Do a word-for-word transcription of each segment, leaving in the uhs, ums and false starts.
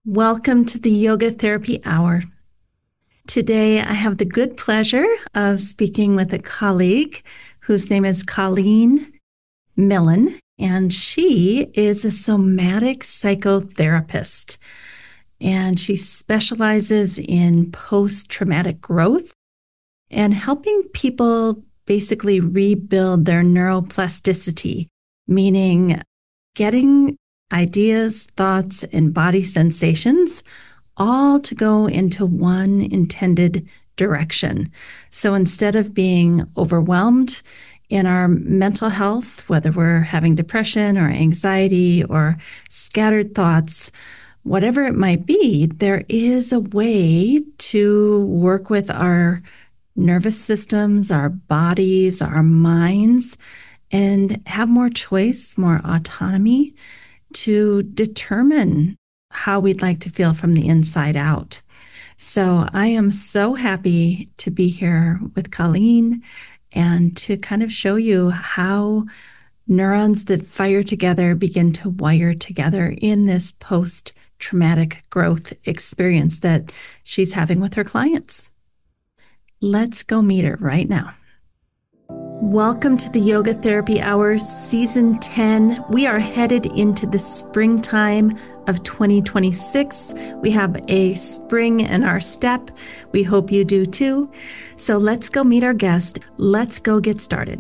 Welcome to the Yoga Therapy Hour. Today, I have the good pleasure of speaking with a colleague whose name is Colleen Millen, and she is a somatic psychotherapist. And she specializes in post-traumatic growth and helping people basically rebuild their neuroplasticity, meaning getting ideas, thoughts, and body sensations all to go into one intended direction. So instead of being overwhelmed in our mental health, whether we're having depression or anxiety or scattered thoughts, whatever it might be, there is a way to work with our nervous systems, our bodies, our minds, and have more choice, more autonomy to determine how we'd like to feel from the inside out. So I am so happy to be here with Colleen and to kind of show you how neurons that fire together begin to wire together in this post-traumatic growth experience that she's having with her clients. Let's go meet her right now. Welcome to the Yoga Therapy Hour, Season ten. We are headed into the springtime of twenty twenty-six. We have a spring in our step. We hope you do too. So let's go meet our guest. Let's go get started.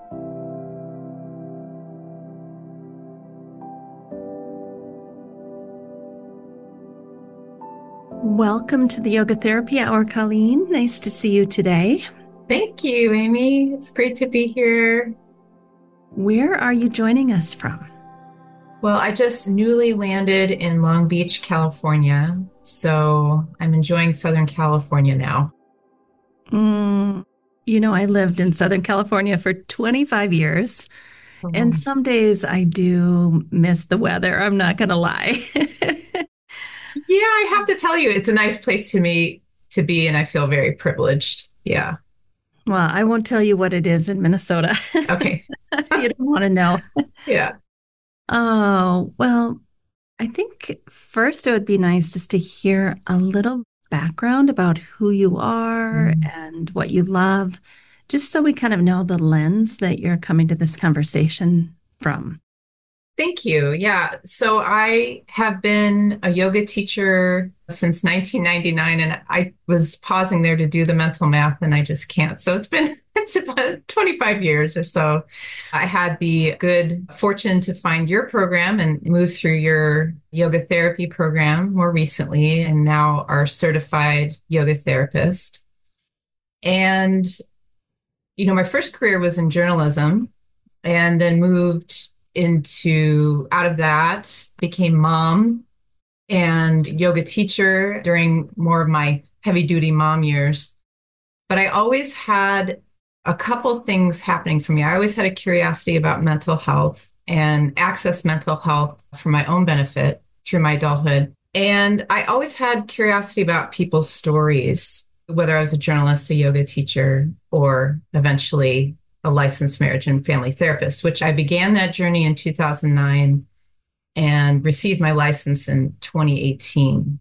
Welcome to the Yoga Therapy Hour, Colleen. Nice to see you today. Thank you, Amy. It's great to be here. Where are you joining us from? Well, I just newly landed in Long Beach, California, so I'm enjoying Southern California now. Mm, you know, I lived in Southern California for twenty-five years, oh. And some days I do miss the weather. I'm not going to lie. Yeah, I have to tell you, it's a nice place to me to be, and I feel very privileged. Yeah. Well, I won't tell you what it is in Minnesota. Okay. You don't want to know. Yeah. Oh, well, I think first it would be nice just to hear a little background about who you are mm. and what you love, just so we kind of know the lens that you're coming to this conversation from. Thank you. Yeah. So I have been a yoga teacher since nineteen ninety-nine, and I was pausing there to do the mental math, and I just can't. So it's been, it's about twenty-five years or so. I had the good fortune to find your program and move through your yoga therapy program more recently, and now are certified yoga therapist. And, you know, my first career was in journalism, and then moved into out of that, became mom and yoga teacher during more of my heavy duty mom years. But I always had a couple things happening for me. I always had a curiosity about mental health and access mental health for my own benefit through my adulthood. And I always had curiosity about people's stories, whether I was a journalist, a yoga teacher, or eventually a licensed marriage and family therapist, which I began that journey in two thousand nine and received my license in twenty eighteen.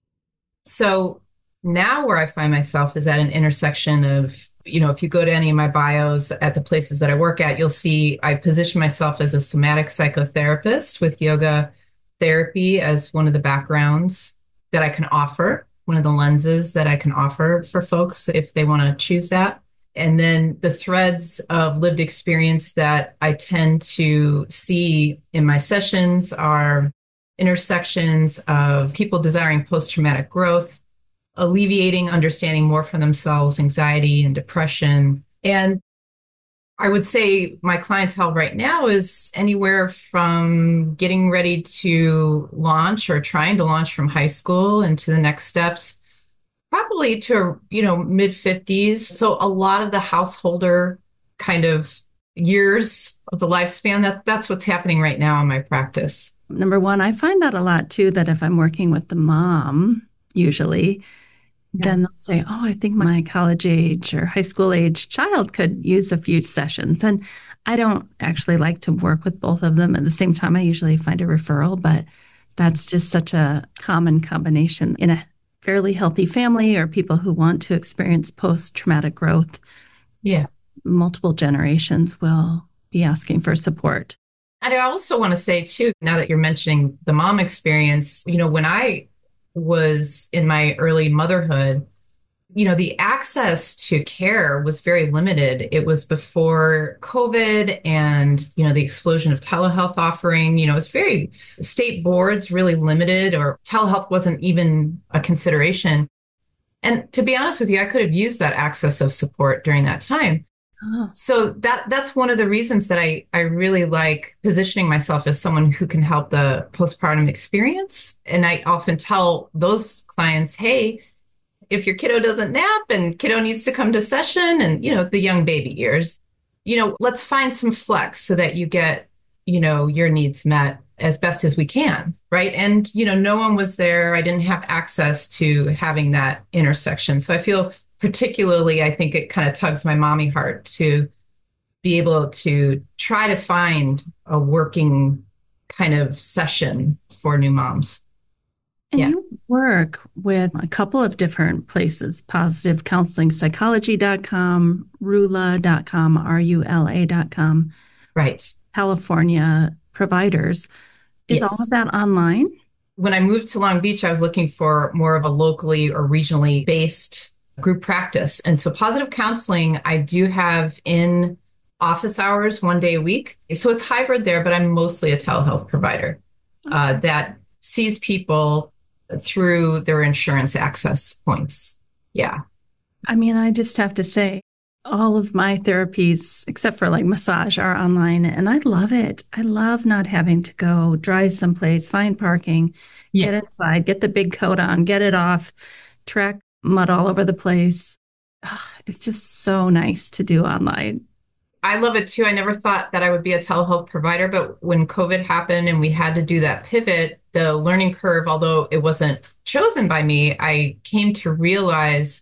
So now where I find myself is at an intersection of, you know, if you go to any of my bios at the places that I work at, you'll see I position myself as a somatic psychotherapist with yoga therapy as one of the backgrounds that I can offer, one of the lenses that I can offer for folks if they want to choose that. And then the threads of lived experience that I tend to see in my sessions are intersections of people desiring post-traumatic growth, alleviating, understanding more for themselves, anxiety and depression. And I would say my clientele right now is anywhere from getting ready to launch or trying to launch from high school into the next steps, probably to, you know, mid fifties. So a lot of the householder kind of years of the lifespan, that that's what's happening right now in my practice. Number one, I find that a lot too, that if I'm working with the mom, usually, yeah. then they'll say, oh, I think my college age or high school age child could use a few sessions. And I don't actually like to work with both of them at the same time. I usually find a referral, but That's just such a common combination in a fairly healthy family or people who want to experience post-traumatic growth. Yeah. Multiple generations will be asking for support. And I also want to say, too, now that you're mentioning the mom experience, you know, when I was in my early motherhood, you know, the access to care was very limited. It was before COVID and, you know, the explosion of telehealth offering. You know, it's very, state boards really limited, or telehealth wasn't even a consideration. And to be honest with you, I could have used that access of support during that time. Oh. So that that's one of the reasons that I, I really like positioning myself as someone who can help the postpartum experience. And I often tell those clients, hey, if your kiddo doesn't nap and kiddo needs to come to session and, you know, the young baby years, you know, let's find some flex so that you get, you know, your needs met as best as we can. Right. And, you know, no one was there. I didn't have access to having that intersection. So I feel particularly, I think it kind of tugs my mommy heart to be able to try to find a working kind of session for new moms. And Yeah. you work with a couple of different places, positive counseling psychology dot com, rula dot com, R U L A dot com, Right. California providers. Is Yes. all of that online? When I moved to Long Beach, I was looking for more of a locally or regionally based group practice. And so positive counseling, I do have in office hours one day a week. So it's hybrid there, but I'm mostly a telehealth provider uh, that sees people through their insurance access points. Yeah. I mean, I just have to say, all of my therapies, except for like massage, are online, and I love it. I love not having to go drive someplace, find parking, Yeah. get inside, get the big coat on, get it off, track mud all over the place. Ugh, it's just so nice to do online. I love it too. I never thought that I would be a telehealth provider, but when COVID happened and we had to do that pivot, the learning curve, although it wasn't chosen by me, I came to realize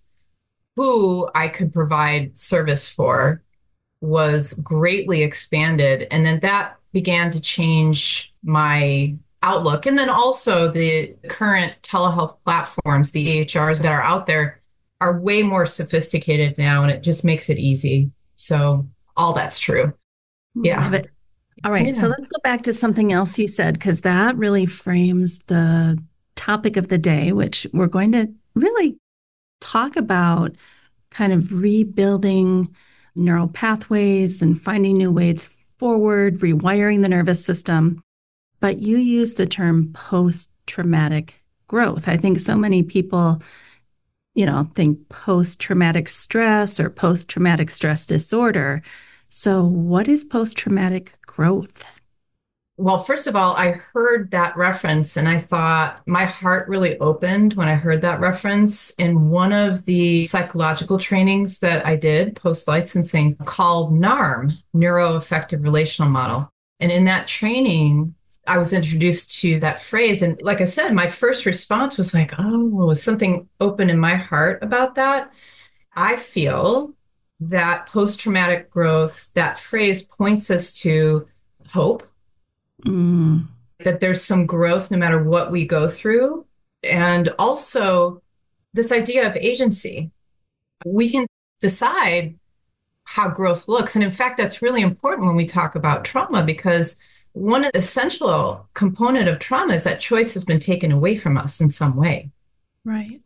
who I could provide service for was greatly expanded. And then that began to change my outlook. And then also the current telehealth platforms, the E H Rs that are out there, are way more sophisticated now, and it just makes it easy. So all that's true. Yeah. Love it. All right. Yeah. So let's go back to something else you said, because that really frames the topic of the day, which we're going to really talk about kind of rebuilding neural pathways and finding new ways forward, rewiring the nervous system. But you use the term post-traumatic growth. I think so many people, you know, think post-traumatic stress or post-traumatic stress disorder. So what is post-traumatic growth? Well, first of all, I heard that reference and I thought my heart really opened when I heard that reference in one of the psychological trainings that I did post-licensing called NARM, Neuroaffective Relational Model. And in that training, I was introduced to that phrase. And like I said, my first response was like, oh, was something open in my heart about that? I feel that post-traumatic growth, that phrase points us to hope. Mm. That there's some growth no matter what we go through. And also this idea of agency. We can decide how growth looks. And in fact, that's really important when we talk about trauma, because one essential component of trauma is that choice has been taken away from us in some way. Right.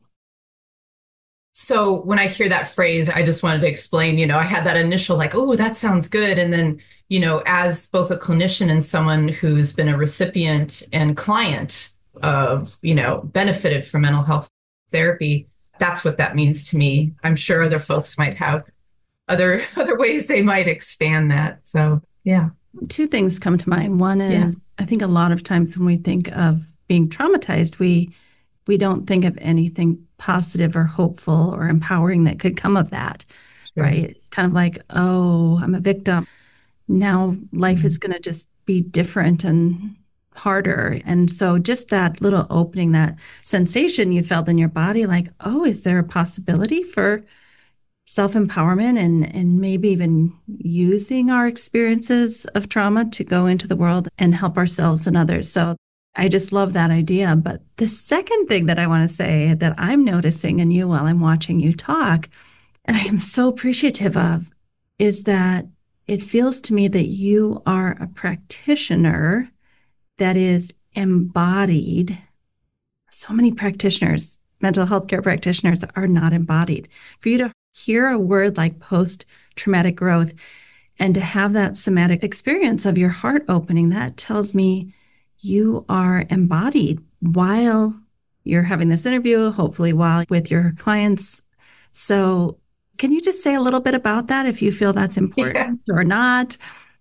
So when I hear that phrase, I just wanted to explain, you know, I had that initial like, oh, that sounds good. And then, you know, as both a clinician and someone who's been a recipient and client of, you know, benefited from mental health therapy, that's what that means to me. I'm sure other folks might have other other ways they might expand that. So, yeah. Two things come to mind. One is, yeah. I think a lot of times when we think of being traumatized, we we don't think of anything positive or hopeful or empowering that could come of that, sure. Right? It's kind of like, oh, I'm a victim. Now life mm-hmm. is going to just be different and harder. And so just that little opening, that sensation you felt in your body, like, oh, is there a possibility for self-empowerment and, and maybe even using our experiences of trauma to go into the world and help ourselves and others? So I just love that idea. But the second thing that I want to say that I'm noticing in you while I'm watching you talk, and I am so appreciative of, is that it feels to me that you are a practitioner that is embodied. So many practitioners, mental health care practitioners, are not embodied. For you to hear a word like post-traumatic growth and to have that somatic experience of your heart opening, that tells me you are embodied while you're having this interview, hopefully while with your clients. So can you just say a little bit about that if you feel that's Yeah. important or not?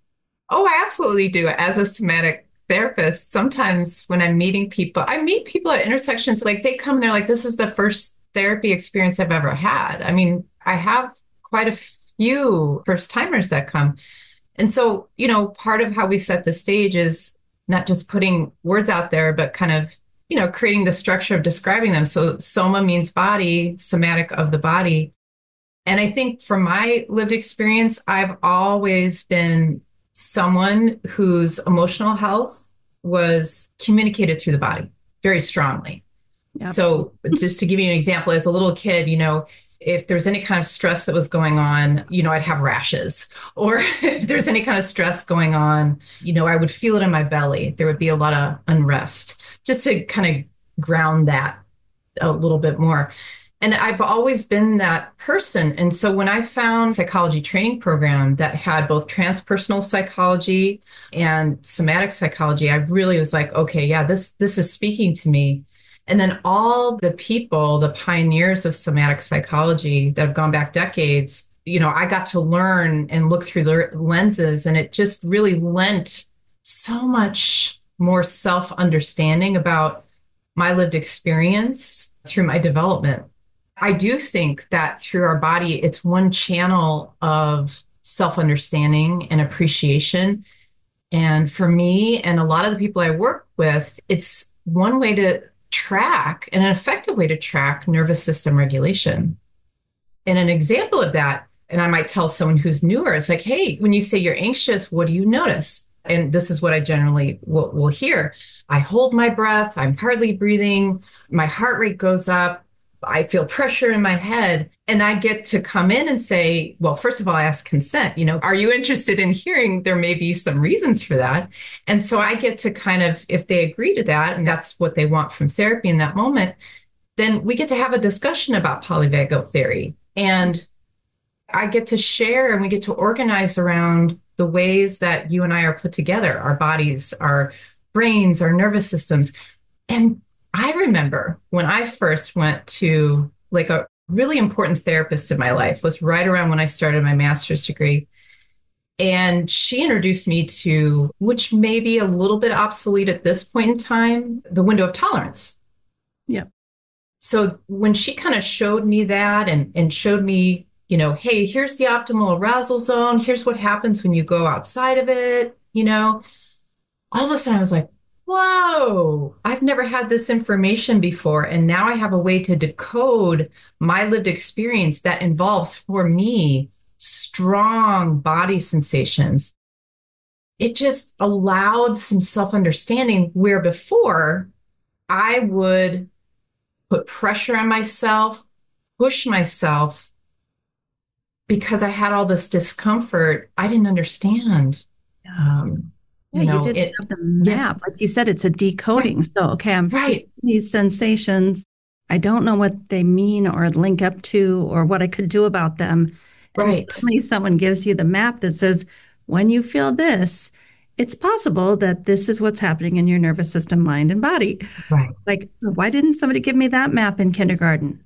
Oh, I absolutely do. As a somatic therapist, sometimes when I'm meeting people, I meet people at intersections, like they come, they're like, this is the first therapy experience I've ever had. I mean, I have quite a few first timers that come. And so, you know, part of how we set the stage is not just putting words out there, but kind of, you know, creating the structure of describing them. So soma means body, somatic of the body. And I think from my lived experience, I've always been someone whose emotional health was communicated through the body very strongly. Yep. So just to give you an example, as a little kid, you know, if there's any kind of stress that was going on, you know, I'd have rashes. Or if there's any kind of stress going on, you know, I would feel it in my belly. There would be a lot of unrest, just to kind of ground that a little bit more. And I've always been that person. And so when I found a psychology training program that had both transpersonal psychology and somatic psychology, I really was like, okay, yeah, this this is speaking to me. And then all the people, the pioneers of somatic psychology that have gone back decades, you know, I got to learn and look through their lenses, and it just really lent so much more self-understanding about my lived experience through my development. I do think that through our body, it's one channel of self-understanding and appreciation. And for me and a lot of the people I work with, it's one way to track and an effective way to track nervous system regulation. And an example of that, and I might tell someone who's newer, it's like, hey, when you say you're anxious, what do you notice? And this is what I generally will, will hear. I hold my breath. I'm hardly breathing. My heart rate goes up. I feel pressure in my head. And I get to come in and say, well, first of all, I ask consent. You know, are you interested in hearing? There may be some reasons for that. And so I get to kind of, if they agree to that, and that's what they want from therapy in that moment, then we get to have a discussion about polyvagal theory. And I get to share and we get to organize around the ways that you and I are put together, our bodies, our brains, our nervous systems. And I remember when I first went to like a really important therapist in my life was right around when I started my master's degree. And she introduced me to, which may be a little bit obsolete at this point in time, the window of tolerance. Yeah. So when she kind of showed me that and, and showed me, you know, hey, here's the optimal arousal zone. Here's what happens when you go outside of it. You know, all of a sudden I was like, whoa, I've never had this information before. And now I have a way to decode my lived experience that involves, for me, strong body sensations. It just allowed some self-understanding where before I would put pressure on myself, push myself because I had all this discomfort. I didn't understand. Um, Yeah, you you know, didn't it, have the yeah, map. Like you said, it's a decoding. right, So, okay, I'm feeling right, these sensations. I don't know what they mean or link up to or what I could do about them. And right, suddenly someone gives you the map that says, when you feel this, it's possible that this is what's happening in your nervous system, mind, and body. right. Like, why didn't somebody give me that map in kindergarten?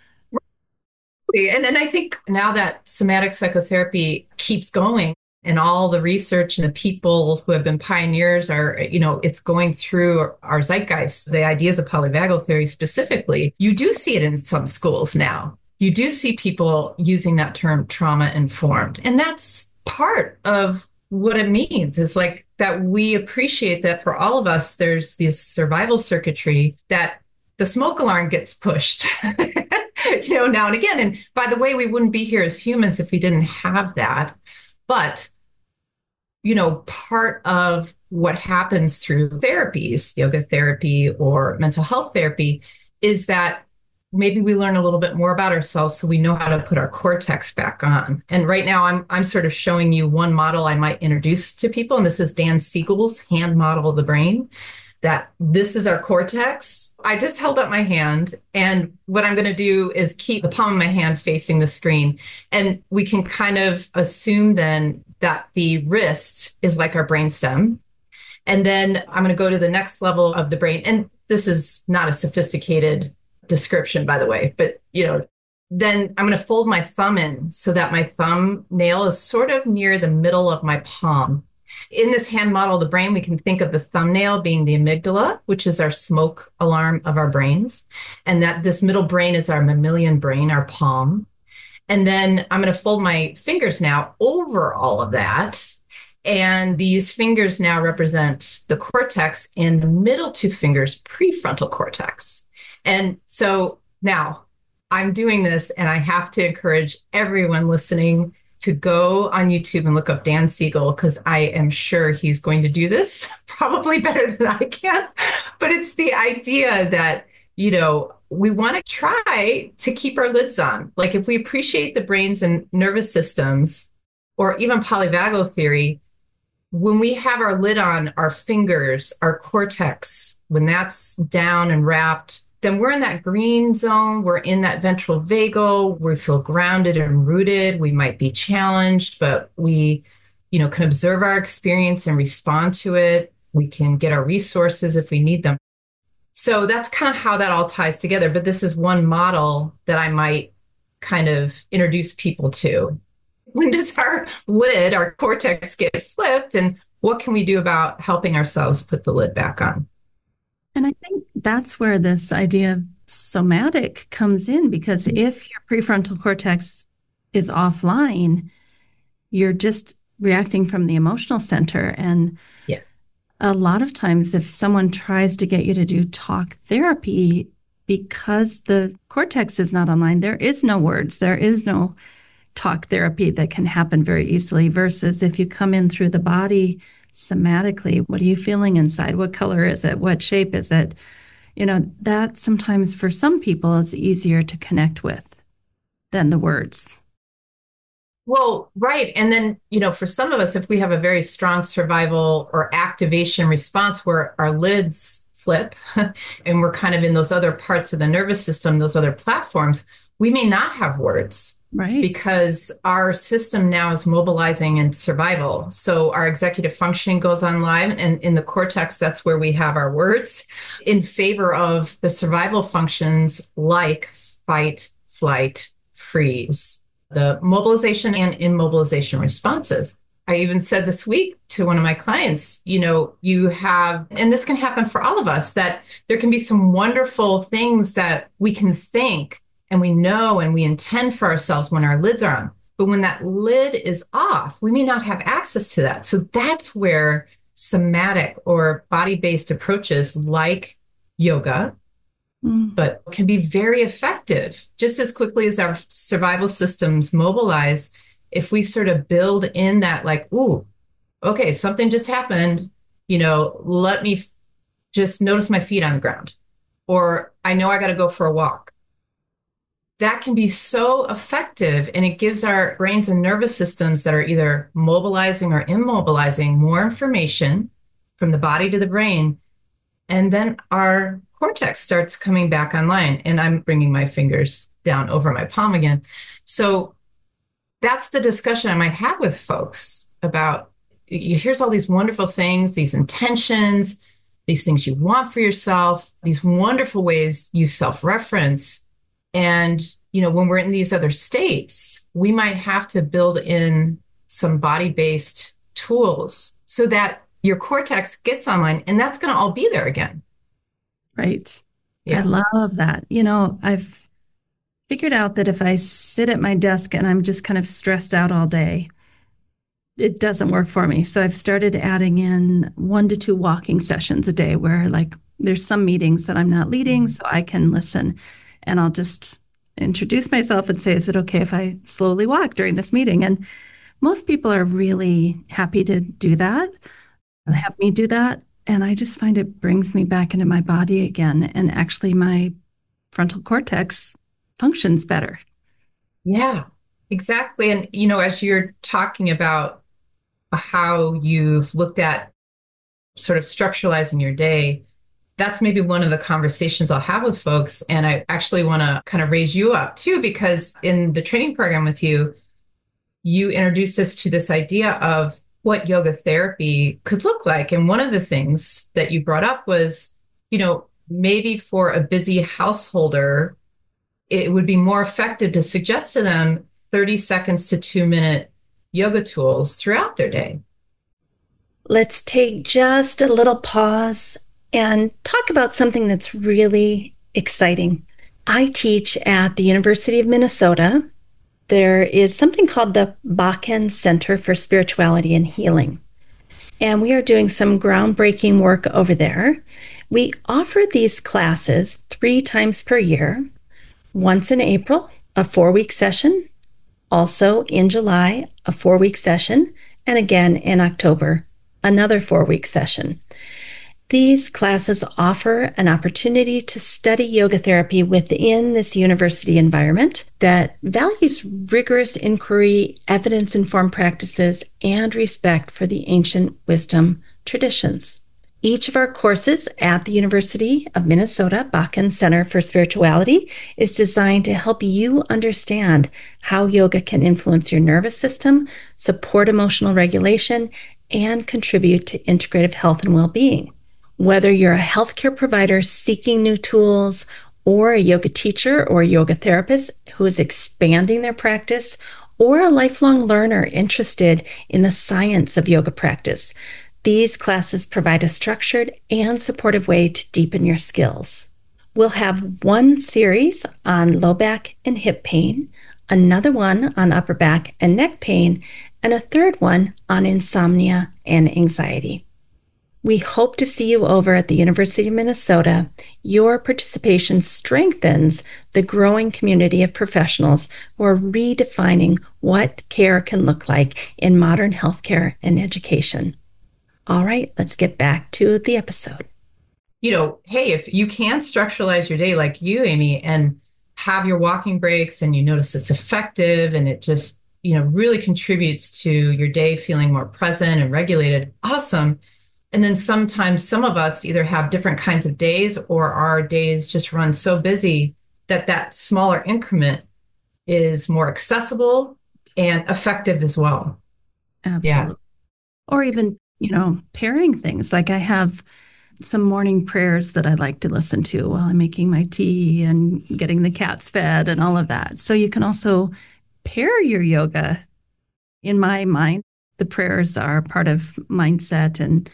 And, and I think now that somatic psychotherapy keeps going and all the research and the people who have been pioneers are, you know, it's going through our zeitgeist, the ideas of polyvagal theory specifically, you do see it in some schools now. You do see people using that term trauma informed. And that's part of what it means is like that we appreciate that for all of us, there's this survival circuitry that the smoke alarm gets pushed, you know, now and again. And by the way, we wouldn't be here as humans if we didn't have that. But you know, part of what happens through therapies, yoga therapy or mental health therapy, is that maybe we learn a little bit more about ourselves so we know how to put our cortex back on. And right now I'm I'm sort of showing you one model I might introduce to people, and this is Dan Siegel's hand model of the brain, that this is our cortex. I just held up my hand, and what I'm going to do is keep the palm of my hand facing the screen. And we can kind of assume then that the wrist is like our brainstem. And then I'm going to go to the next level of the brain. And this is not a sophisticated description, by the way, but you know, then I'm going to fold my thumb in so that my thumbnail is sort of near the middle of my palm. In this hand model of the brain, we can think of the thumbnail being the amygdala, which is our smoke alarm of our brains, and that this middle brain is our mammalian brain, our palm. And then I'm going to fold my fingers now over all of that. And these fingers now represent the cortex, and the middle two fingers, prefrontal cortex. And so now I'm doing this, and I have to encourage everyone listening to go on YouTube and look up Dan Siegel, because I am sure he's going to do this probably better than I can. But it's the idea that, you know, we want to try to keep our lids on. Like if we appreciate the brains and nervous systems, or even polyvagal theory, when we have our lid on, our fingers, our cortex, when that's down and wrapped, then we're in that green zone. We're in that ventral vagal. We feel grounded and rooted. We might be challenged, but we, you know, can observe our experience and respond to it. We can get our resources if we need them. So that's kind of how that all ties together. But this is one model that I might kind of introduce people to. When does our lid, our cortex, get flipped? And what can we do about helping ourselves put the lid back on? And I think that's where this idea of somatic comes in, because if your prefrontal cortex is offline, you're just reacting from the emotional center. And yeah. a lot of times, if someone tries to get you to do talk therapy, because the cortex is not online, there is no words, there is no talk therapy that can happen very easily, versus if you come in through the body somatically, what are you feeling inside? What color is it? What shape is it? You know, that sometimes for some people is easier to connect with than the words. Well, right. And then, you know, for some of us, if we have a very strong survival or activation response where our lids flip and we're kind of in those other parts of the nervous system, those other platforms, we may not have words. Right. Because our system now is mobilizing in survival. So our executive functioning goes on live, and in the cortex, that's where we have our words in favor of the survival functions like fight, flight, freeze, the mobilization and immobilization responses. I even said this week to one of my clients, you know, you have, and this can happen for all of us, that there can be some wonderful things that we can think and we know and we intend for ourselves when our lids are on. But when that lid is off, we may not have access to that. So that's where somatic or body-based approaches like yoga, mm. but can be very effective. Just as quickly as our survival systems mobilize, if we sort of build in that, like, ooh, okay, something just happened, you know, let me f- just notice my feet on the ground. Or I know I got to go for a walk. That can be so effective, and it gives our brains and nervous systems that are either mobilizing or immobilizing more information from the body to the brain. And then our cortex starts coming back online, and I'm bringing my fingers down over my palm again. So that's the discussion I might have with folks about, here's all these wonderful things, these intentions, these things you want for yourself, these wonderful ways you self-reference. And, you know, when we're in these other states, we might have to build in some body-based tools so that your cortex gets online, and that's going to all be there again. Right. Yeah. I love that. You know, I've figured out that if I sit at my desk and I'm just kind of stressed out all day, it doesn't work for me. So I've started adding in one to two walking sessions a day where, like, there's some meetings that I'm not leading, so I can listen. And I'll just introduce myself and say, is it okay if I slowly walk during this meeting? And most people are really happy to do that, have me do that. And I just find it brings me back into my body again. And actually, my frontal cortex functions better. Yeah, exactly. And, you know, as you're talking about how you've looked at sort of structuralizing your day, that's maybe one of the conversations I'll have with folks. And I actually want to kind of raise you up too, because in the training program with you, you introduced us to this idea of what yoga therapy could look like. And one of the things that you brought up was, you know, maybe for a busy householder, it would be more effective to suggest to them thirty seconds to two minute yoga tools throughout their day. Let's take just a little pause and talk about something that's really exciting. I teach at the University of Minnesota. There is something called the Bakken Center for Spirituality and Healing. And we are doing some groundbreaking work over there. We offer these classes three times per year, once in April, a four-week session, also in July, a four-week session, and again in October, another four-week session. These classes offer an opportunity to study yoga therapy within this university environment that values rigorous inquiry, evidence-informed practices, and respect for the ancient wisdom traditions. Each of our courses at the University of Minnesota Bakken Center for Spirituality is designed to help you understand how yoga can influence your nervous system, support emotional regulation, and contribute to integrative health and well-being. Whether you're a healthcare provider seeking new tools, or a yoga teacher or yoga therapist who is expanding their practice, or a lifelong learner interested in the science of yoga practice, these classes provide a structured and supportive way to deepen your skills. We'll have one series on low back and hip pain, another one on upper back and neck pain, and a third one on insomnia and anxiety. We hope to see you over at the University of Minnesota. Your participation strengthens the growing community of professionals who are redefining what care can look like in modern healthcare and education. All right, let's get back to the episode. You know, hey, if you can structuralize your day like you, Amy, and have your walking breaks and you notice it's effective and it just, you know, really contributes to your day feeling more present and regulated, awesome. And then sometimes some of us either have different kinds of days or our days just run so busy that that smaller increment is more accessible and effective as well. Absolutely. Yeah. Or even, you know, pairing things. Like I have some morning prayers that I like to listen to while I'm making my tea and getting the cats fed and all of that. So you can also pair your yoga. In my mind, the prayers are part of mindset and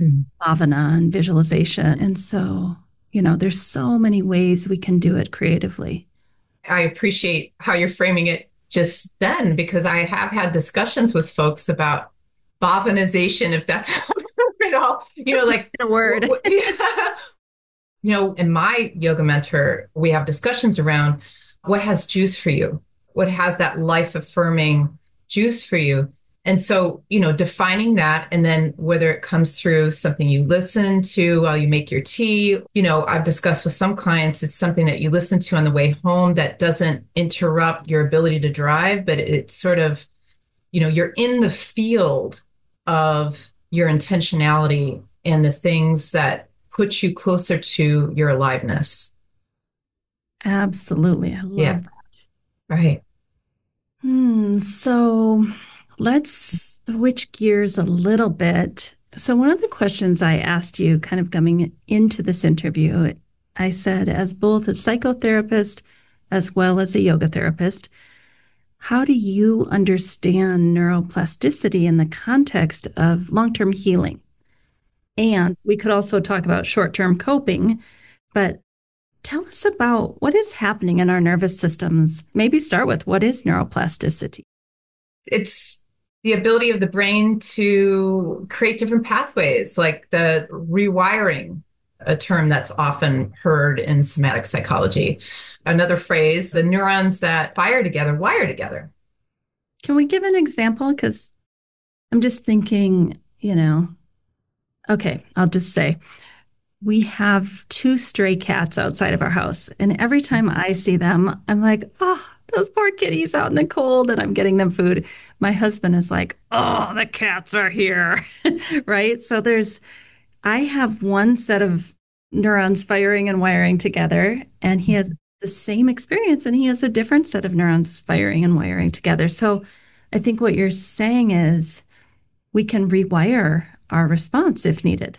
bhavana and visualization. And so, you know, there's so many ways we can do it creatively. I appreciate how you're framing it just then, because I have had discussions with folks about bhavanization, if that's at all, you know, like a word. You know, in my yoga mentor, we have discussions around what has juice for you, what has that life affirming juice for you. And so, you know, defining that, and then whether it comes through something you listen to while you make your tea, you know, I've discussed with some clients, it's something that you listen to on the way home that doesn't interrupt your ability to drive, but it's sort of, you know, you're in the field of your intentionality and the things that put you closer to your aliveness. Absolutely. I love yeah. that. Right. Hmm. So let's switch gears a little bit. So one of the questions I asked you kind of coming into this interview, I said, as both a psychotherapist as well as a yoga therapist, how do you understand neuroplasticity in the context of long-term healing? And we could also talk about short-term coping, but tell us about what is happening in our nervous systems. Maybe start with, what is neuroplasticity? It's the ability of the brain to create different pathways, like the rewiring, a term that's often heard in somatic psychology. Another phrase, the neurons that fire together wire together. Can we give an example? Because I'm just thinking, you know, okay, I'll just say we have two stray cats outside of our house. And every time I see them, I'm like, oh, those poor kitties out in the cold, and I'm getting them food. My husband is like, oh, the cats are here. Right. So there's, I have one set of neurons firing and wiring together, and he has the same experience, and he has a different set of neurons firing and wiring together. So I think what you're saying is we can rewire our response if needed.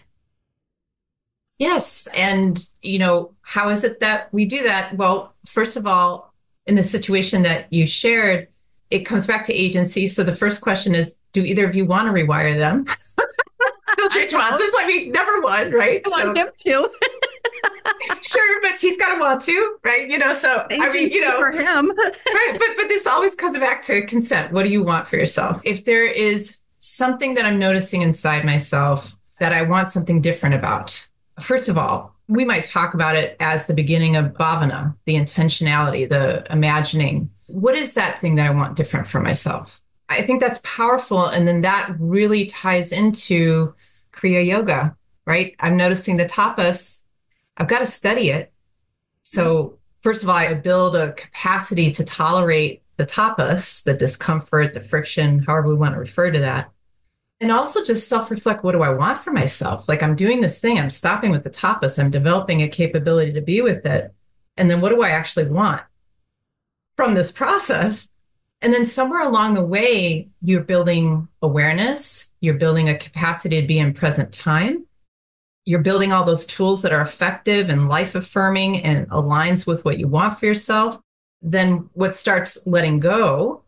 Yes. And, you know, how is it that we do that? Well, first of all, in the situation that you shared, it comes back to agency. So the first question is, do either of you want to rewire them? Those responses, I mean, number one, right? I want him to. Sure, but he's got to want to, right? You know, so I mean, you know, for him. Right. But but this always comes back to consent. What do you want for yourself? If there is something that I'm noticing inside myself that I want something different about, first of all, we might talk about it as the beginning of bhavana, the intentionality, the imagining. What is that thing that I want different for myself? I think that's powerful. And then that really ties into Kriya Yoga, right? I'm noticing the tapas. I've got to study it. So first of all, I build a capacity to tolerate the tapas, the discomfort, the friction, however we want to refer to that. And also just self-reflect, what do I want for myself? Like, I'm doing this thing, I'm stopping with the tapas, I'm developing a capability to be with it. And then what do I actually want from this process? And then somewhere along the way, you're building awareness, you're building a capacity to be in present time. You're building all those tools that are effective and life affirming and aligns with what you want for yourself. Then what starts letting go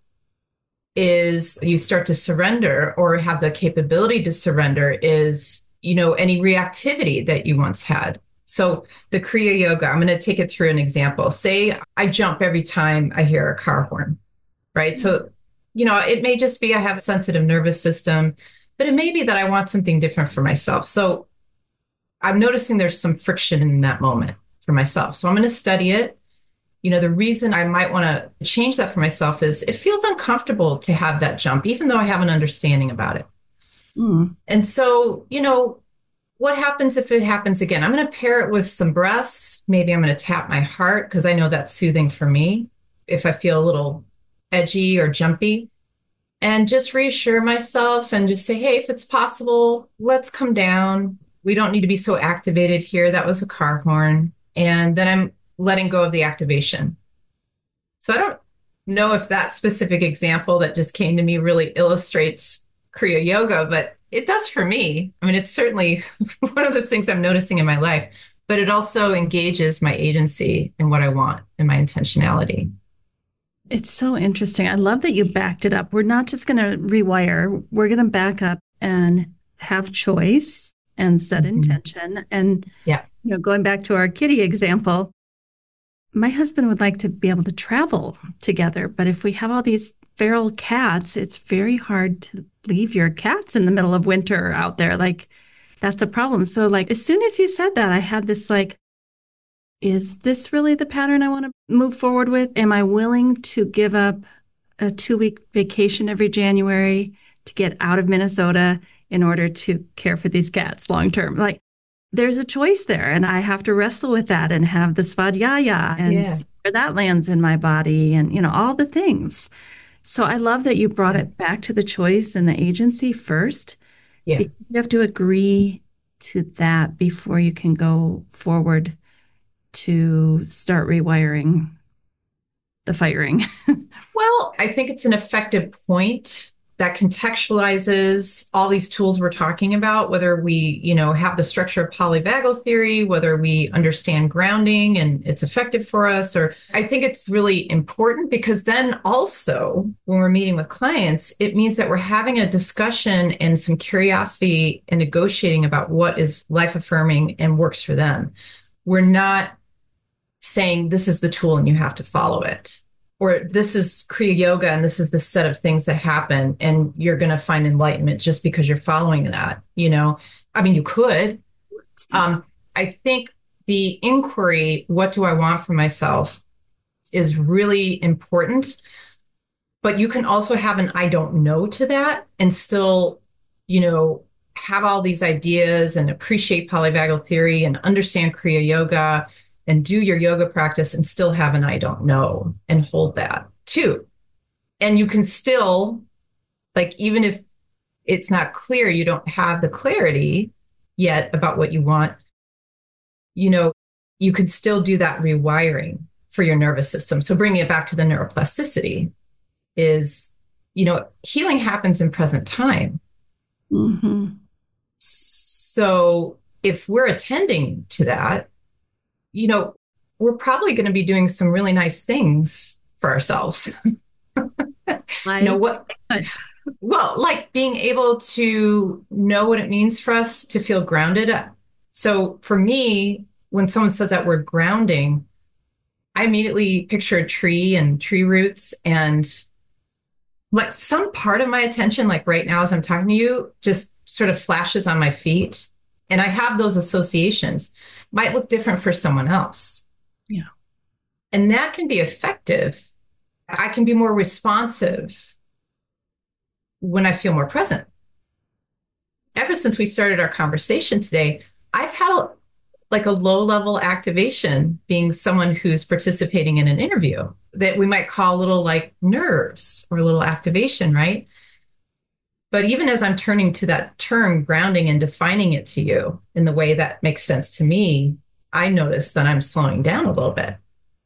is you start to surrender, or have the capability to surrender, is, you know, any reactivity that you once had. So the Kriya Yoga, I'm going to take it through an example. Say I jump every time I hear a car horn, right? So, you know, it may just be I have a sensitive nervous system, but it may be that I want something different for myself. So I'm noticing there's some friction in that moment for myself. So I'm going to study it. You know, the reason I might want to change that for myself is it feels uncomfortable to have that jump, even though I have an understanding about it. Mm. And so, you know, what happens if it happens again? I'm going to pair it with some breaths. Maybe I'm going to tap my heart because I know that's soothing for me if I feel a little edgy or jumpy. And just reassure myself and just say, hey, if it's possible, let's come down. We don't need to be so activated here. That was a car horn. And then I'm letting go of the activation. So I don't know if that specific example that just came to me really illustrates Kriya Yoga, but it does for me. I mean, it's certainly one of those things I'm noticing in my life, but it also engages my agency and what I want and my intentionality. It's so interesting. I love that you backed it up. We're not just going to rewire. We're going to back up and have choice and set mm-hmm. intention. And, yeah. you know, going back to our kitty example, my husband would like to be able to travel together. But if we have all these feral cats, it's very hard to leave your cats in the middle of winter out there. Like, that's a problem. So, like, as soon as you said that, I had this, like, is this really the pattern I want to move forward with? Am I willing to give up a two-week vacation every January to get out of Minnesota in order to care for these cats long term? Like, there's a choice there, and I have to wrestle with that and have the svadhyaya and yeah. see where that lands in my body and, you know, all the things. So I love that you brought it back to the choice and the agency first. Yeah. Because you have to agree to that before you can go forward to start rewiring the firing. Well, I think it's an effective point that contextualizes all these tools we're talking about, whether we, you know, have the structure of polyvagal theory, whether we understand grounding and it's effective for us, or I think it's really important because then also when we're meeting with clients, it means that we're having a discussion and some curiosity and negotiating about what is life affirming and works for them. We're not saying this is the tool and you have to follow it. Or this is Kriya Yoga and this is the set of things that happen and you're going to find enlightenment just because you're following that, you know? I mean, you could. Um, I think the inquiry, what do I want for myself, is really important. But you can also have an I don't know to that and still, you know, have all these ideas and appreciate polyvagal theory and understand Kriya Yoga and do your yoga practice and still have an I don't know and hold that too. And you can still, like, even if it's not clear, you don't have the clarity yet about what you want, you know, you can still do that rewiring for your nervous system. So bringing it back to the neuroplasticity is, you know, healing happens in present time. Mm-hmm. So if we're attending to that, you know, we're probably going to be doing some really nice things for ourselves. Like, you know what? Well, like being able to know what it means for us to feel grounded. So for me, when someone says that word grounding, I immediately picture a tree and tree roots, and like some part of my attention, like right now as I'm talking to you, just sort of flashes on my feet. And I have those associations. Might look different for someone else. Yeah. And that can be effective. I can be more responsive when I feel more present. Ever since we started our conversation today, I've had a, like a low level activation being someone who's participating in an interview that we might call a little like nerves or a little activation, right? But even as I'm turning to that term grounding and defining it to you in the way that makes sense to me, I notice that I'm slowing down a little bit.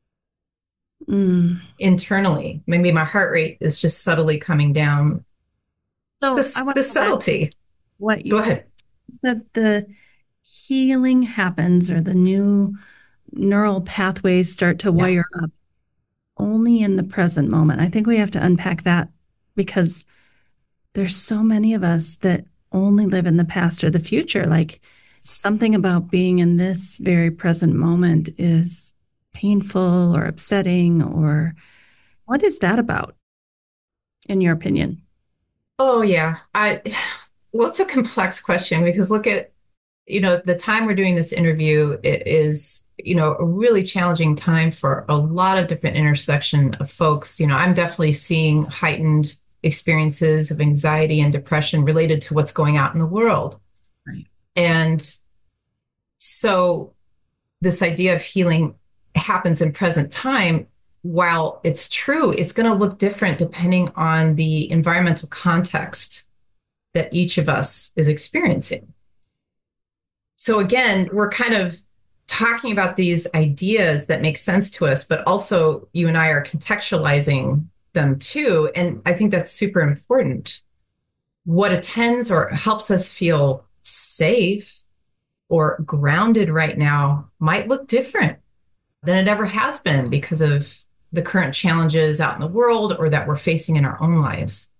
Mm. Internally. Maybe my heart rate is just subtly coming down. So the, I want the to subtlety. What you Go ahead. said, the healing happens or the new neural pathways start to Yeah. wire up only in the present moment. I think we have to unpack that because there's so many of us that only live in the past or the future. Like something about being in this very present moment is painful or upsetting, or what is that about, in your opinion? Oh, yeah. I, well, it's a complex question because look at, you know, the time we're doing this interview is, you know, a really challenging time for a lot of different intersection of folks. You know, I'm definitely seeing heightened experiences of anxiety and depression related to what's going out in the world. Right. And so this idea of healing happens in present time. While it's true, it's going to look different depending on the environmental context that each of us is experiencing. So again, we're kind of talking about these ideas that make sense to us, but also you and I are contextualizing them too. And I think that's super important. What attends or helps us feel safe or grounded right now might look different than it ever has been because of the current challenges out in the world or that we're facing in our own lives.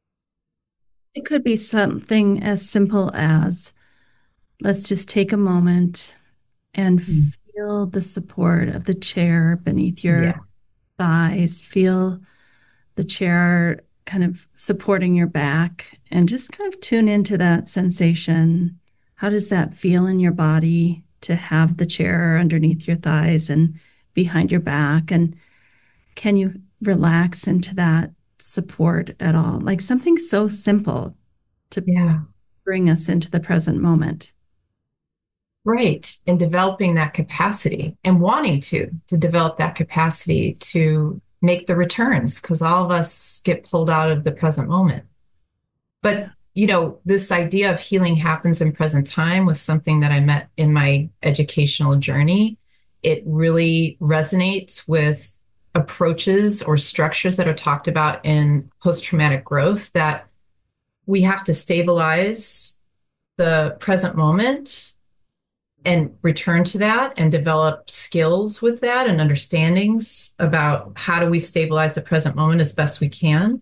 It could be something as simple as, let's just take a moment and Mm. feel the support of the chair beneath your Yeah. thighs. Feel the chair kind of supporting your back and just kind of tune into that sensation. How does that feel in your body to have the chair underneath your thighs and behind your back? And can you relax into that support at all? Like something so simple to Yeah. bring us into the present moment. Right. And developing that capacity and wanting to, to develop that capacity to make the returns because all of us get pulled out of the present moment. But, you know, this idea of healing happens in present time was something that I met in my educational journey. It really resonates with approaches or structures that are talked about in post-traumatic growth, that we have to stabilize the present moment and return to that and develop skills with that and understandings about how do we stabilize the present moment as best we can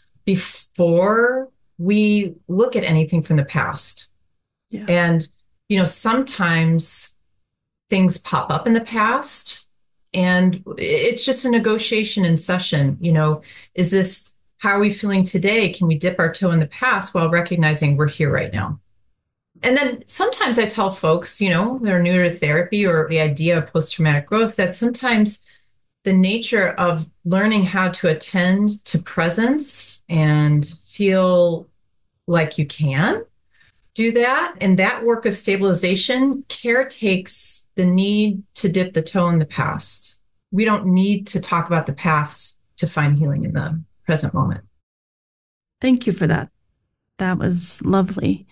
before we look at anything from the past. Yeah. And, you know, sometimes things pop up in the past and it's just a negotiation in session. You know, is this, how are we feeling today? Can we dip our toe in the past while recognizing we're here right now? And then sometimes I tell folks, you know, they're new to therapy or the idea of post-traumatic growth, that sometimes the nature of learning how to attend to presence and feel like you can do that. And that work of stabilization, care takes the need to dip the toe in the past. We don't need to talk about the past to find healing in the present moment. Thank you for that. That was lovely.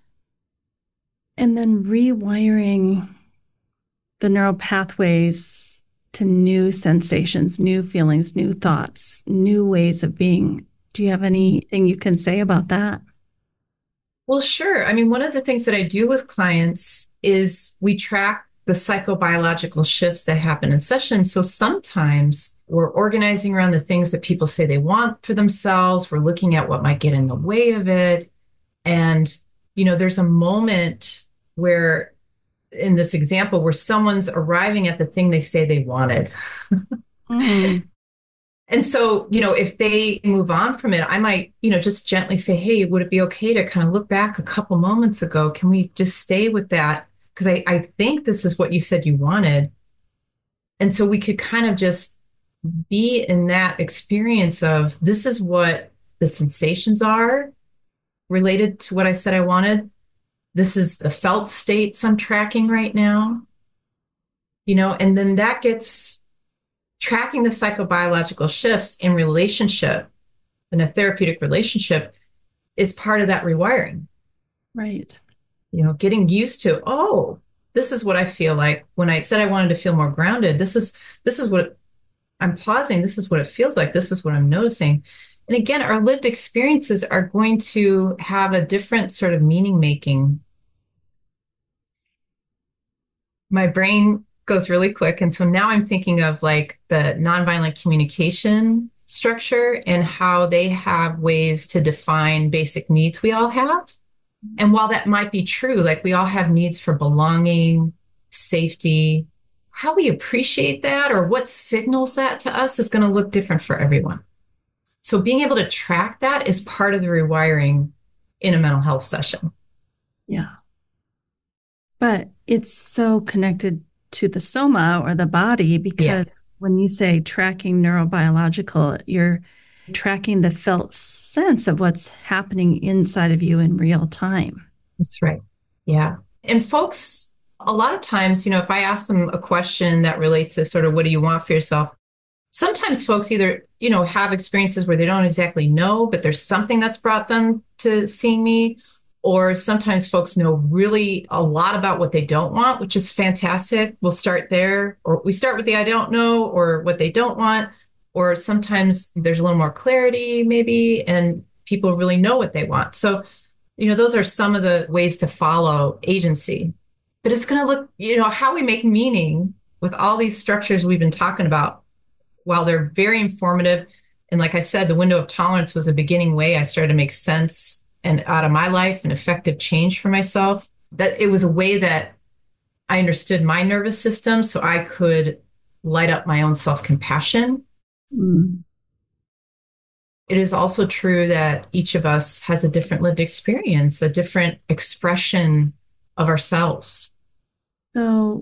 And then rewiring the neural pathways to new sensations, new feelings, new thoughts, new ways of being. Do you have anything you can say about that? Well, sure. I mean, one of the things that I do with clients is we track the psychobiological shifts that happen in sessions. So sometimes we're organizing around the things that people say they want for themselves. We're looking at what might get in the way of it. And, you know, there's a moment where, in this example, where someone's arriving at the thing they say they wanted. Mm. And so, you know, if they move on from it, I might, you know, just gently say, hey, would it be okay to kind of look back a couple moments ago? Can we just stay with that? Because I, I think this is what you said you wanted. And so we could kind of just be in that experience of this is what the sensations are related to what I said I wanted. This is the felt states I'm tracking right now, you know, and then that gets tracking the psychobiological shifts in relationship, in a therapeutic relationship, is part of that rewiring. Right. You know, getting used to, oh, this is what I feel like when I said I wanted to feel more grounded. This is this is what I'm pausing. This is what it feels like. This is what I'm noticing. And again, our lived experiences are going to have a different sort of meaning making. My brain goes really quick. And so now I'm thinking of like the nonviolent communication structure and how they have ways to define basic needs we all have. And while that might be true, like we all have needs for belonging, safety, how we appreciate that or what signals that to us is going to look different for everyone. So being able to track that is part of the rewiring in a mental health session. Yeah. But it's so connected to the soma or the body because yeah. when you say tracking neurobiological, you're tracking the felt sense of what's happening inside of you in real time. That's right. Yeah. And folks, a lot of times, you know, if I ask them a question that relates to sort of what do you want for yourself, sometimes folks either, you know, have experiences where they don't exactly know, but there's something that's brought them to seeing me. Or sometimes folks know really a lot about what they don't want, which is fantastic. We'll start there, or we start with the I don't know or what they don't want. Or sometimes there's a little more clarity maybe, and people really know what they want. So, you know, those are some of the ways to follow agency. But it's going to look, you know, how we make meaning with all these structures we've been talking about, while they're very informative. And like I said, the window of tolerance was a beginning way I started to make sense and out of my life and effective change for myself. That it was a way that I understood my nervous system so I could light up my own self-compassion. Mm. It is also true that each of us has a different lived experience, a different expression of ourselves. So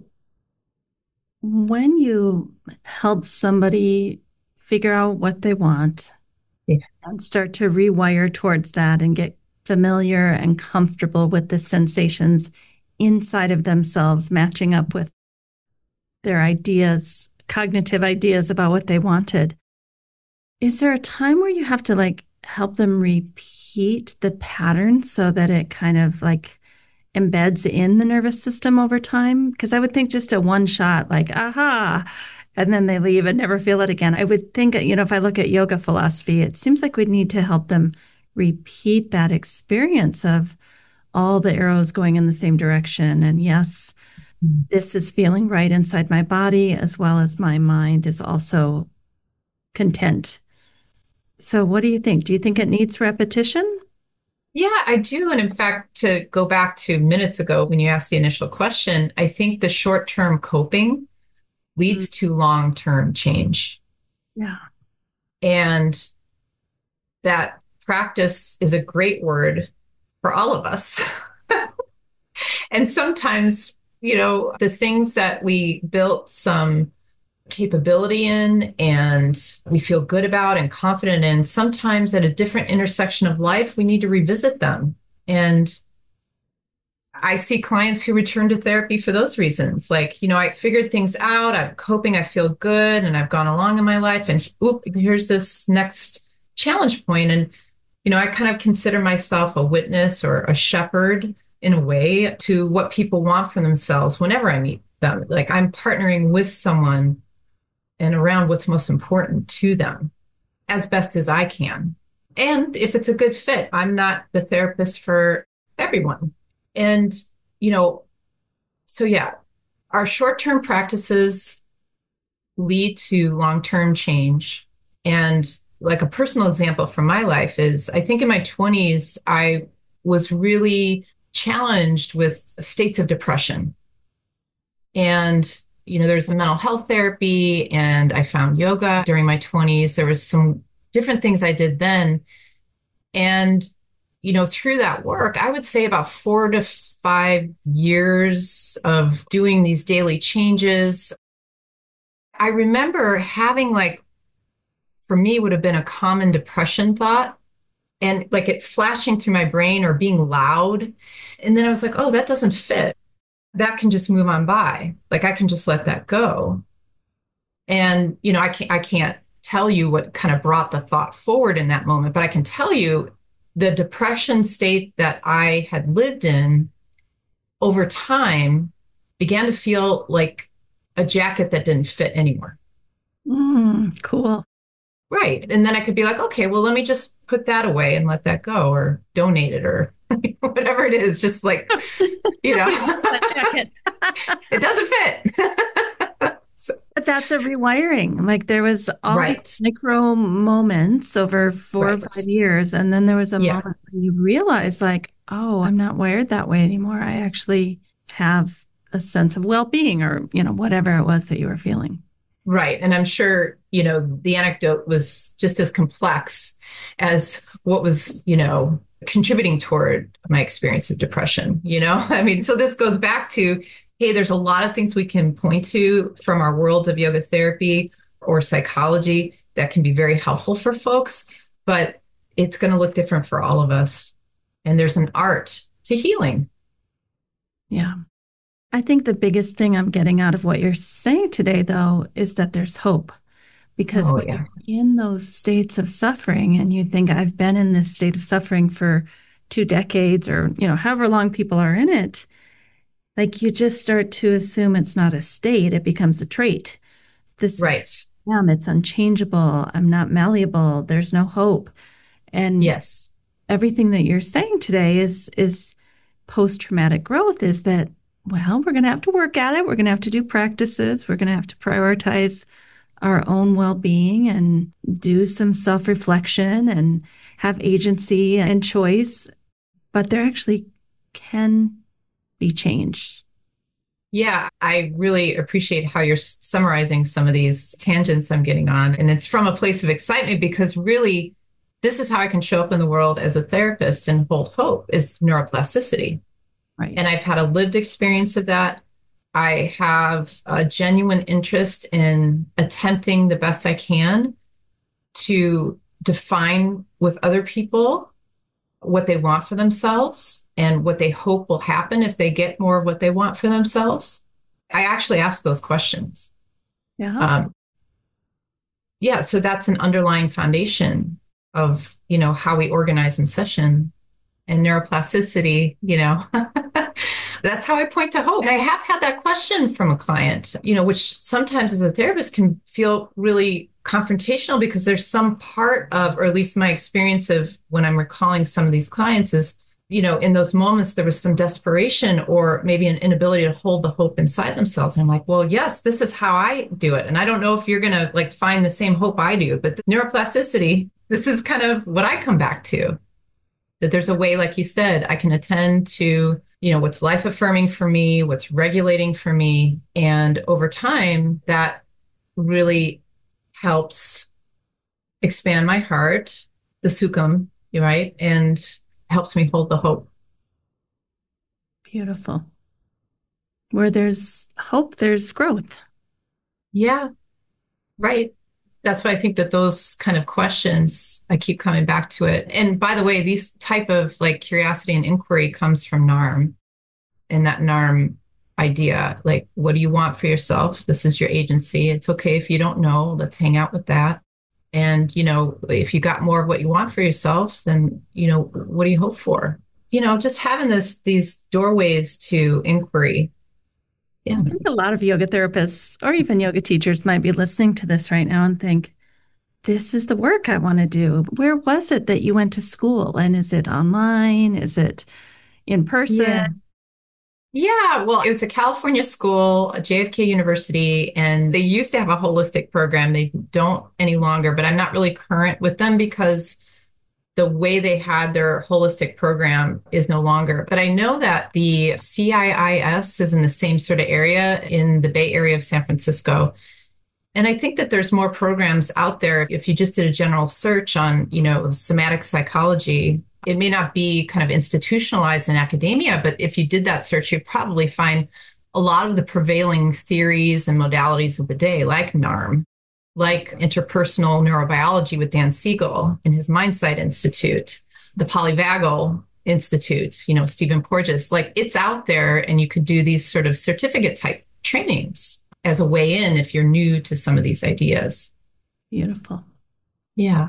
when you help somebody figure out what they want yeah. and start to rewire towards that and get familiar and comfortable with the sensations inside of themselves, matching up with their ideas, cognitive ideas about what they wanted. Is there a time where you have to like help them repeat the pattern so that it kind of like embeds in the nervous system over time? Because I would think just a one shot, like, aha, and then they leave and never feel it again. I would think, you know, if I look at yoga philosophy, it seems like we'd need to help them repeat that experience of all the arrows going in the same direction. And yes, mm-hmm. this is feeling right inside my body, as well as my mind is also content. So what do you think? Do you think it needs repetition? Yeah, I do. And in fact, to go back to minutes ago, when you asked the initial question, I think the short-term coping leads mm-hmm. to long-term change. Yeah. And that practice is a great word for all of us. And sometimes, you know, the things that we built some capability in and we feel good about and confident in, sometimes at a different intersection of life, we need to revisit them. And I see clients who return to therapy for those reasons. Like, you know, I figured things out, I'm coping, I feel good, and I've gone along in my life. And oop, here's this next challenge point. And, you know, I kind of consider myself a witness or a shepherd in a way to what people want for themselves whenever I meet them. Like I'm partnering with someone and around what's most important to them as best as I can. And if it's a good fit, I'm not the therapist for everyone. And, you know, so yeah, our short-term practices lead to long-term change. And like a personal example from my life is I think in my twenties, I was really challenged with states of depression. And, you know, there's a mental health therapy and I found yoga during my twenties. There was some different things I did then. And, you know, through that work, I would say about four to five years of doing these daily changes. I remember having like, for me, would have been a common depression thought and like it flashing through my brain or being loud. And then I was like, oh, that doesn't fit. That can just move on by. Like I can just let that go. And, you know, I can't, I can't tell you what kind of brought the thought forward in that moment, but I can tell you the depression state that I had lived in over time began to feel like a jacket that didn't fit anymore. Mm, cool. Right. And then I could be like, okay, well, let me just put that away and let that go or donate it or whatever it is. Just like, you know, it doesn't fit. So, but that's a rewiring. Like there was all right. these micro moments over four Right. or five years. And then there was a Yeah. moment when you realize like, oh, I'm not wired that way anymore. I actually have a sense of well-being or, you know, whatever it was that you were feeling. Right. And I'm sure, you know, the anecdote was just as complex as what was, you know, contributing toward my experience of depression. You know, I mean, so this goes back to, hey, there's a lot of things we can point to from our world of yoga therapy or psychology that can be very helpful for folks, but it's going to look different for all of us. And there's an art to healing. Yeah. I think the biggest thing I'm getting out of what you're saying today, though, is that there's hope. Because Oh, when yeah. you're in those states of suffering and you think, I've been in this state of suffering for two decades or, you know, however long people are in it, like you just start to assume it's not a state, it becomes a trait. This Right. is, yeah, it's unchangeable. I'm not malleable. There's no hope. And Yes. everything that you're saying today is, is post-traumatic growth is that, well, we're going to have to work at it. We're going to have to do practices. We're going to have to prioritize our own well-being and do some self-reflection and have agency and choice. But there actually can be change. Yeah, I really appreciate how you're summarizing some of these tangents I'm getting on. And it's from a place of excitement because really, this is how I can show up in the world as a therapist and hold hope is neuroplasticity. Right. And I've had a lived experience of that. I have a genuine interest in attempting the best I can to define with other people what they want for themselves and what they hope will happen if they get more of what they want for themselves. I actually ask those questions. Yeah. Um, yeah, so that's an underlying foundation of, you know, how we organize in session and neuroplasticity, you know. That's how I point to hope. And I have had that question from a client, you know, which sometimes as a therapist can feel really confrontational because there's some part of, or at least my experience of when I'm recalling some of these clients is, you know, in those moments, there was some desperation or maybe an inability to hold the hope inside themselves. And I'm like, well, yes, this is how I do it. And I don't know if you're going to like find the same hope I do, but the neuroplasticity, this is kind of what I come back to, that there's a way, like you said, I can attend to, you know, what's life affirming for me, what's regulating for me. And over time, that really helps expand my heart, the sukham, right? And helps me hold the hope. Beautiful. Where there's hope, there's growth. Yeah. Right. That's why I think that those kind of questions, I keep coming back to it. And by the way, these type of like curiosity and inquiry comes from NARM, and that NARM idea, like, what do you want for yourself? This is your agency. It's okay if you don't know. Let's hang out with that. And, you know, if you got more of what you want for yourself, then, you know, what do you hope for? You know, just having this, these doorways to inquiry. I Yeah. think a lot of yoga therapists or even yoga teachers might be listening to this right now and think, this is the work I want to do. Where was it that you went to school? And is it online? Is it in person? Yeah. Yeah, well, it was a California school, a J F K University, and they used to have a holistic program. They don't any longer, but I'm not really current with them because the way they had their holistic program is no longer. But I know that the C I I S is in the same sort of area in the Bay Area of San Francisco. And I think that there's more programs out there. If you just did a general search on, you know, somatic psychology, it may not be kind of institutionalized in academia, but if you did that search, you'd probably find a lot of the prevailing theories and modalities of the day, like NARM, like interpersonal neurobiology with Dan Siegel and his Mindsight Institute, the Polyvagal Institute, you know, Stephen Porges, like it's out there, and you could do these sort of certificate type trainings as a way in if you're new to some of these ideas. Beautiful. Yeah.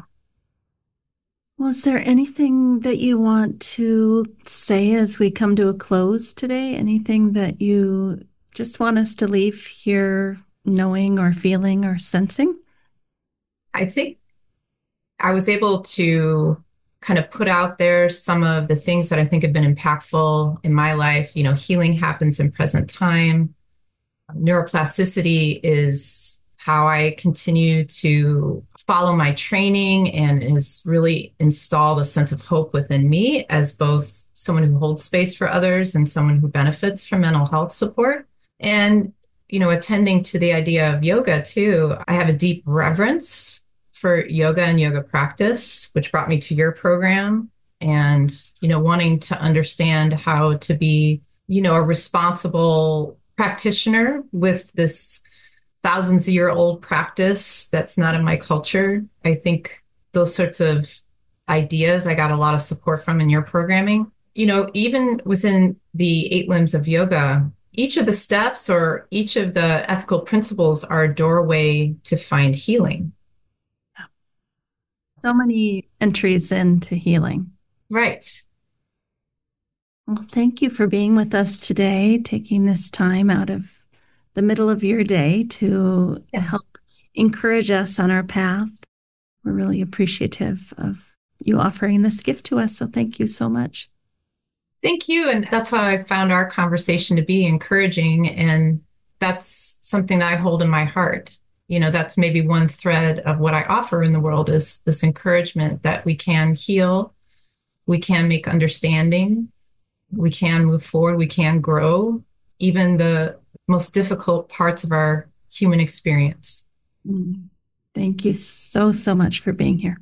Well, is there anything that you want to say as we come to a close today? Anything that you just want us to leave here knowing or feeling or sensing? I think I was able to kind of put out there some of the things that I think have been impactful in my life. You know, healing happens in present time. Neuroplasticity is how I continue to follow my training and has really installed a sense of hope within me as both someone who holds space for others and someone who benefits from mental health support. And, you know, attending to the idea of yoga too, I have a deep reverence for yoga and yoga practice, which brought me to your program. And, you know, wanting to understand how to be, you know, a responsible practitioner with this thousands of year old practice that's not in my culture. I think those sorts of ideas I got a lot of support from in your programming. You know, even within the eight limbs of yoga, each of the steps or each of the ethical principles are a doorway to find healing. So many entries into healing. Right. Well, thank you for being with us today, taking this time out of the middle of your day to Yeah. help encourage us on our path. We're really appreciative of you offering this gift to us. So thank you so much. Thank you. And that's how I found our conversation to be encouraging. And that's something that I hold in my heart. You know, that's maybe one thread of what I offer in the world is this encouragement that we can heal, we can make understanding, we can move forward, we can grow, even the most difficult parts of our human experience. Thank you so, so much for being here.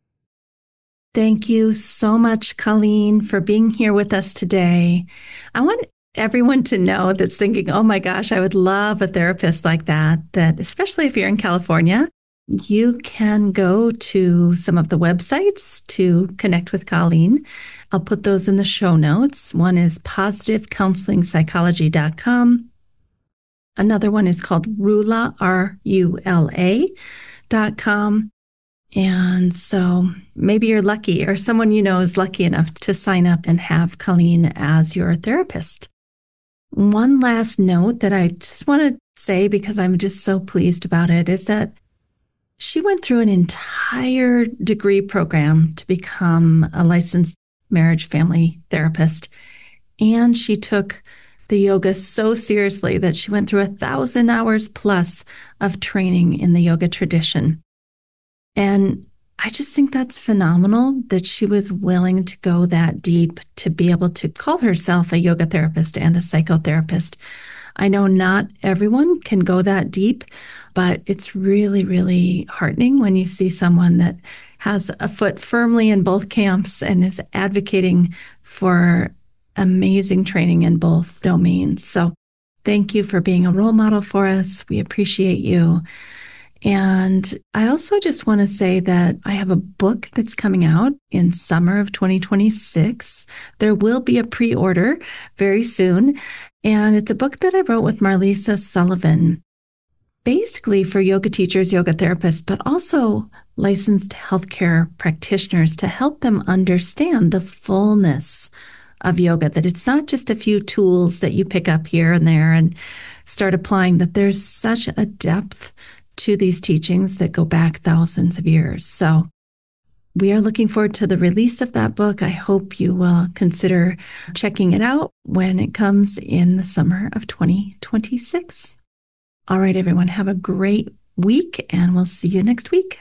Thank you so much, Colleen, for being here with us today. I want everyone to know that's thinking, oh my gosh, I would love a therapist like that, that especially if you're in California, you can go to some of the websites to connect with Colleen. I'll put those in the show notes. One is positive counseling psychology dot com. Another one is called Rula, R U L A dot com. And so maybe you're lucky or someone you know is lucky enough to sign up and have Colleen as your therapist. One last note that I just want to say, because I'm just so pleased about it, is that she went through an entire degree program to become a licensed marriage family therapist. And she took the yoga so seriously that she went through a thousand hours plus of training in the yoga tradition. And I just think that's phenomenal that she was willing to go that deep to be able to call herself a yoga therapist and a psychotherapist. I know not everyone can go that deep, but it's really, really heartening when you see someone that has a foot firmly in both camps and is advocating for amazing training in both domains. So thank you for being a role model for us. We appreciate you. And I also just want to say that I have a book that's coming out in summer of twenty twenty-six. There will be a pre-order very soon. And it's a book that I wrote with Marlisa Sullivan, basically for yoga teachers, yoga therapists, but also licensed healthcare practitioners to help them understand the fullness of yoga, that it's not just a few tools that you pick up here and there and start applying, that there's such a depth to these teachings that go back thousands of years. So we are looking forward to the release of that book. I hope you will consider checking it out when it comes in the summer of twenty twenty-six. All right, everyone, have a great week, and we'll see you next week.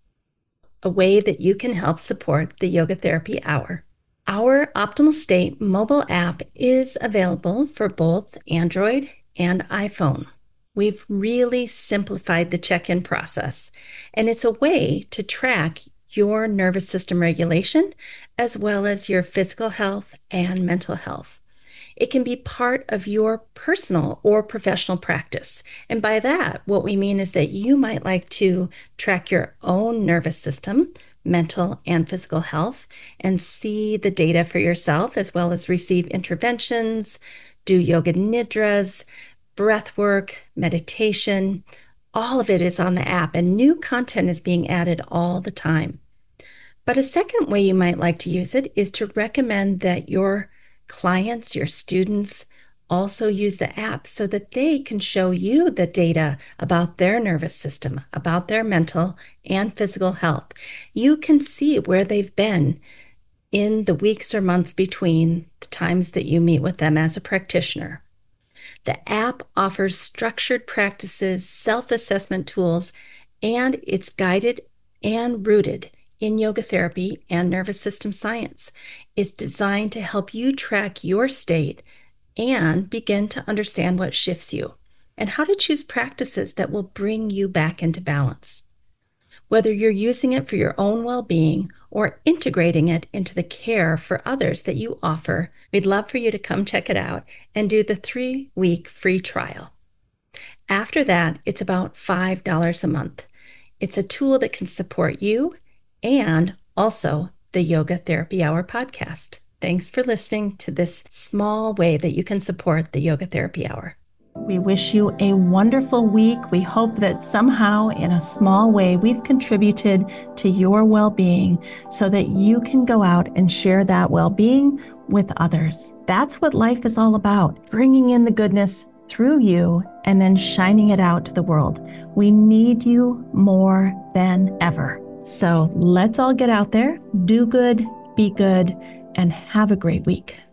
A way that you can help support the Yoga Therapy Hour. Our Optimal State mobile app is available for both Android and iPhone. We've really simplified the check-in process, and it's a way to track your nervous system regulation as well as your physical health and mental health. It can be part of your personal or professional practice. And by that, what we mean is that you might like to track your own nervous system, mental and physical health, and see the data for yourself, as well as receive interventions, do yoga nidras, breath work, meditation. All of it is on the app, and new content is being added all the time. But a second way you might like to use it is to recommend that your clients, your students, also use the app so that they can show you the data about their nervous system, about their mental and physical health. You can see where they've been in the weeks or months between the times that you meet with them as a practitioner. The app offers structured practices, self-assessment tools, and it's guided and rooted in yoga therapy and nervous system science. It's designed to help you track your state and begin to understand what shifts you and how to choose practices that will bring you back into balance. Whether you're using it for your own well-being or integrating it into the care for others that you offer, we'd love for you to come check it out and do the three-week free trial. After that, it's about five dollars a month. It's a tool that can support you and also the Yoga Therapy Hour podcast. Thanks for listening to this small way that you can support the Yoga Therapy Hour. We wish you a wonderful week. We hope that somehow, in a small way, we've contributed to your well-being so that you can go out and share that well-being with others. That's what life is all about, bringing in the goodness through you and then shining it out to the world. We need you more than ever. So let's all get out there, do good, be good, and have a great week.